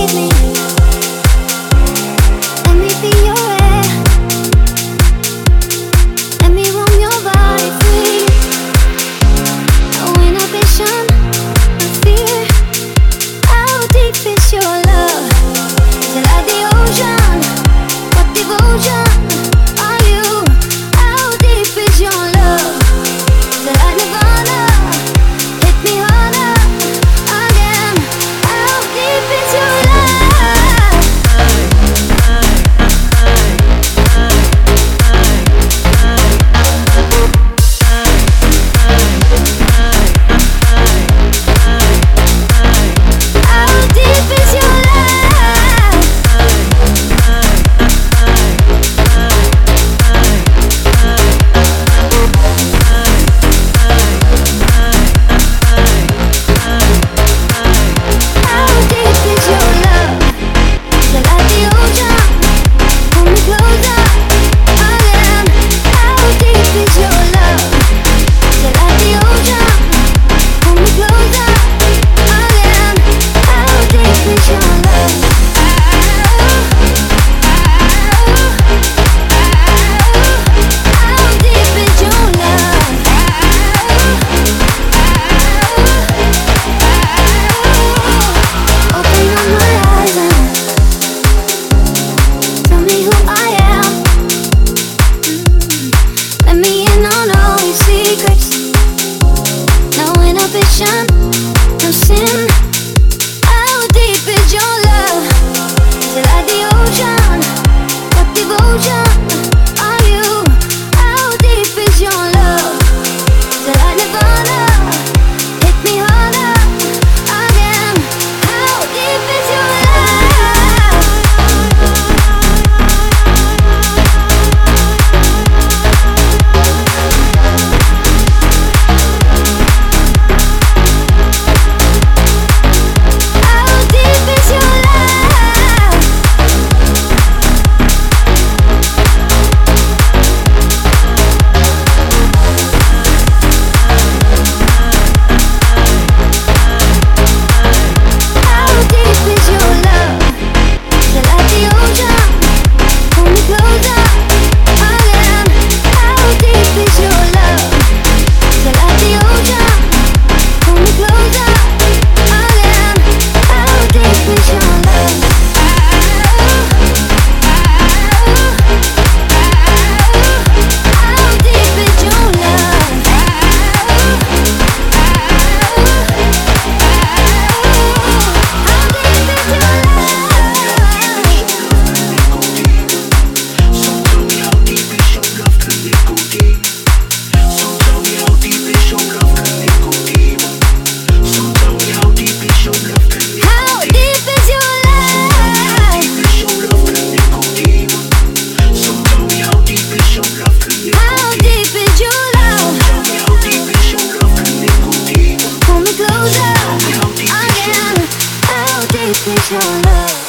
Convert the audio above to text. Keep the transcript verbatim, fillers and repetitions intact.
breathe me. Let me be your air. Let me roam your body free. No inhibition, no fear. How deep is your love? Is it like the ocean? What devotion are you? How deep is your love? Is it like Nirvana? Hit me harder again. How deep is your love? How deep is your love? How deep is your love? Is it like the ocean? Pull me closer again. How deep is your love? Is it like the ocean? Pull me closer again. How deep is your love? How deep is your love? Open up my eyes and tell me who I am. Let me in on all your secrets. No inhibition, no sin. How deep is your love? Is it like the ocean? What devotion are you? How deep is your love? Is it like Nirvana? Hit me harder again. How deep is your love? How deep is your love? How deep is your love? Is it like the ocean? Pull me closer again. How deep is your love? Is it like the ocean? Pull me closer again. How deep is your love? How deep is your love? How deep is your love? How deep is your love? Pull me closer again. How deep is your love?